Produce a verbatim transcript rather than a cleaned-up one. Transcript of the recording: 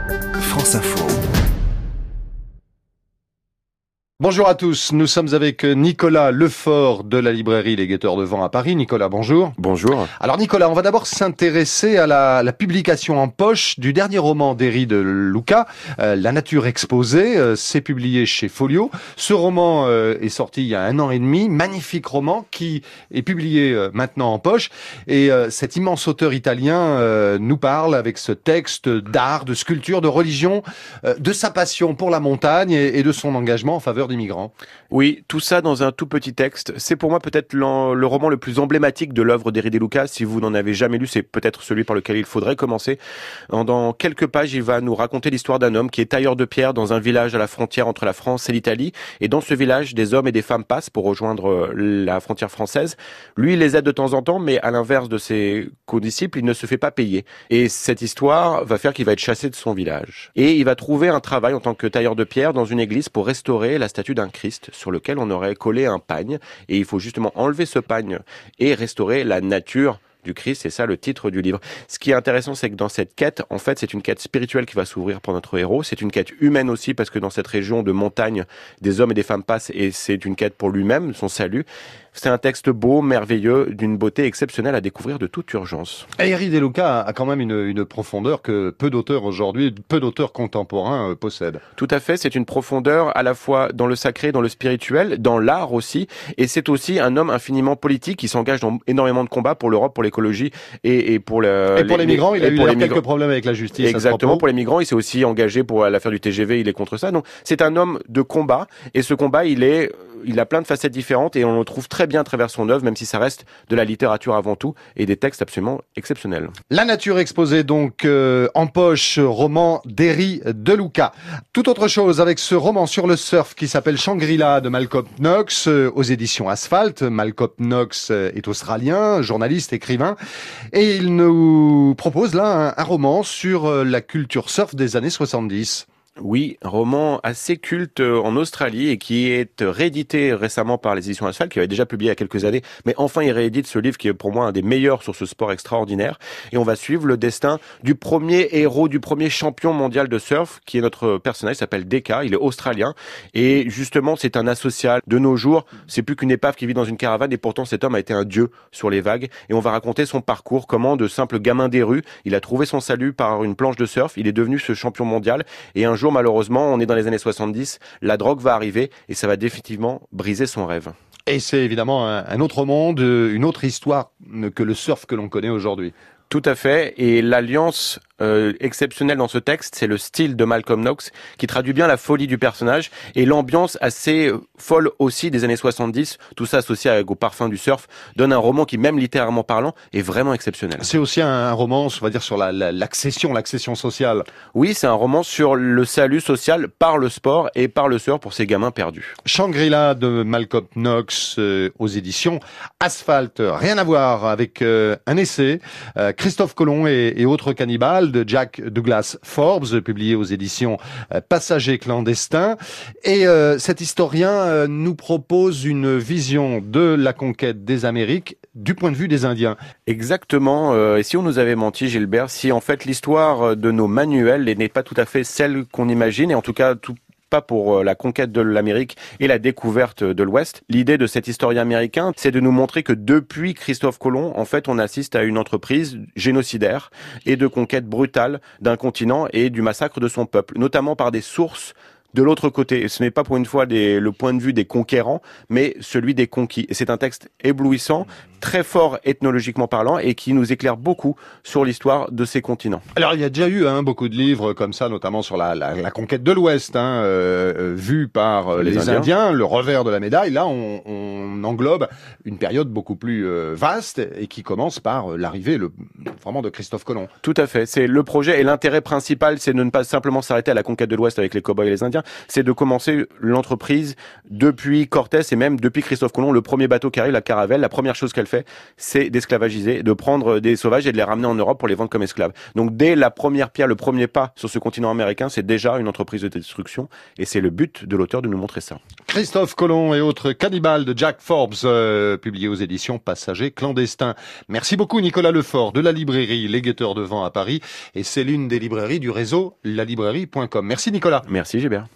France Info. Bonjour à tous, nous sommes avec Nicolas Lefort de la librairie Les Guetteurs de Vent à Paris. Nicolas, bonjour. Bonjour. Alors Nicolas, on va d'abord s'intéresser à la, la publication en poche du dernier roman d'Héry de Luca, euh, La nature exposée. Euh, c'est publié chez Folio. Ce roman euh, est sorti il y a un an et demi, magnifique roman qui est publié euh, maintenant en poche. Et euh, cet immense auteur italien euh, nous parle avec ce texte d'art, de sculpture, de religion, euh, de sa passion pour la montagne et, et de son engagement en faveur des migrants. Oui, tout ça dans un tout petit texte. C'est pour moi peut-être le roman le plus emblématique de l'œuvre d'Héry de Luca. Si vous n'en avez jamais lu, c'est peut-être celui par lequel il faudrait commencer. Dans quelques pages, il va nous raconter l'histoire d'un homme qui est tailleur de pierre dans un village à la frontière entre la France et l'Italie. Et dans ce village, des hommes et des femmes passent pour rejoindre la frontière française. Lui, il les aide de temps en temps, mais à l'inverse de ses condisciples, il ne se fait pas payer. Et cette histoire va faire qu'il va être chassé de son village. Et il va trouver un travail en tant que tailleur de pierre dans une église pour restaurer la statue d'un Christ sur lequel on aurait collé un pagne, et il faut justement enlever ce pagne et restaurer la nature du Christ. C'est ça le titre du livre. Ce qui est intéressant, c'est que dans cette quête, en fait, c'est une quête spirituelle qui va s'ouvrir pour notre héros. C'est une quête humaine aussi, parce que dans cette région de montagne, des hommes et des femmes passent, et c'est une quête pour lui-même, son salut. C'est un texte beau, merveilleux, d'une beauté exceptionnelle à découvrir de toute urgence. Héry de Luca a quand même une, une profondeur que peu d'auteurs aujourd'hui, peu d'auteurs contemporains euh, possèdent. Tout à fait, c'est une profondeur à la fois dans le sacré, dans le spirituel, dans l'art aussi, et c'est aussi un homme infiniment politique qui s'engage dans énormément de combats pour l'Europe, pour l'écologie et, et pour le, et pour les, les migrants. Il a eu quelques migrants. problèmes avec la justice. Exactement, pour les migrants, il s'est aussi engagé pour l'affaire du T G V. Il est contre ça. Donc c'est un homme de combat, et ce combat, il est, il a plein de facettes différentes, et on le trouve très bien à travers son œuvre, même si ça reste de la littérature avant tout et des textes absolument exceptionnels. La nature exposée donc euh, en poche, roman d'Héry de Luca. Tout autre chose avec ce roman sur le surf qui s'appelle Shangri-La de Malcolm Knox euh, aux éditions Asphalt. Malcolm Knox euh, est australien, journaliste, écrivain, et il nous propose là un, un roman sur euh, la culture surf des années soixante-dix. Oui, un roman assez culte en Australie et qui est réédité récemment par les éditions Asphalt, qui avait déjà publié il y a quelques années, mais enfin il réédite ce livre qui est pour moi un des meilleurs sur ce sport extraordinaire. Et on va suivre le destin du premier héros, du premier champion mondial de surf, qui est notre personnage, il s'appelle Deka, il est australien, et justement c'est un asocial de nos jours, c'est plus qu'une épave qui vit dans une caravane, et pourtant cet homme a été un dieu sur les vagues, et on va raconter son parcours, comment de simple gamin des rues, il a trouvé son salut par une planche de surf, il est devenu ce champion mondial, et un jour malheureusement, on est dans les années soixante-dix, la drogue va arriver et ça va définitivement briser son rêve. Et c'est évidemment un, un autre monde, une autre histoire que le surf que l'on connaît aujourd'hui. Tout à fait, et l'alliance euh, exceptionnelle dans ce texte, c'est le style de Malcolm Knox, qui traduit bien la folie du personnage, et l'ambiance assez folle aussi des années soixante-dix, tout ça associé au parfum du surf, donne un roman qui, même littéralement parlant, est vraiment exceptionnel. C'est aussi un, un roman, on va dire, sur la, la, l'accession, l'accession sociale. Oui, c'est un roman sur le salut social par le sport et par le surf pour ces gamins perdus. Shangri-La de Malcolm Knox euh, aux éditions Asphalt. Rien à voir avec euh, un essai, euh, Christophe Colomb et, et autres cannibales de Jack Douglas Forbes, publié aux éditions euh, Passagers clandestins. Et euh, cet historien euh, nous propose une vision de la conquête des Amériques du point de vue des Indiens. Exactement. Euh, et si on nous avait menti, Gilbert, si en fait l'histoire de nos manuels n'est pas tout à fait celle qu'on imagine, et en tout cas tout pas pour la conquête de l'Amérique et la découverte de l'Ouest. L'idée de cet historien américain, c'est de nous montrer que depuis Christophe Colomb, en fait, on assiste à une entreprise génocidaire et de conquête brutale d'un continent et du massacre de son peuple, notamment par des sources de l'autre côté. Et ce n'est pas pour une fois des, le point de vue des conquérants, mais celui des conquis. Et c'est un texte éblouissant, très fort ethnologiquement parlant, et qui nous éclaire beaucoup sur l'histoire de ces continents. Alors il y a déjà eu hein, beaucoup de livres comme ça, notamment sur la, la, la conquête de l'Ouest, hein, euh, vue par euh, les, les Indiens. Indiens, le revers de la médaille. Là, on, on englobe une période beaucoup plus euh, vaste et qui commence par euh, l'arrivée le, vraiment de Christophe Colomb. Tout à fait. C'est le projet et l'intérêt principal, c'est de ne pas simplement s'arrêter à la conquête de l'Ouest avec les cow-boys et les Indiens, Américains, c'est de commencer l'entreprise depuis Cortés et même depuis Christophe Colomb. Le premier bateau qui arrive, la Caravelle, la première chose qu'elle fait, c'est d'esclavagiser, de prendre des sauvages et de les ramener en Europe pour les vendre comme esclaves. Donc dès la première pierre, le premier pas sur ce continent américain, c'est déjà une entreprise de destruction et c'est le but de l'auteur de nous montrer ça. Christophe Colomb et autres cannibales de Jack Forbes, euh, publié aux éditions Passagers clandestins. Merci beaucoup Nicolas Lefort de la librairie Les Guetteurs de Vent à Paris, et c'est l'une des librairies du réseau la librairie point com. Merci Nicolas. Merci Gilbert.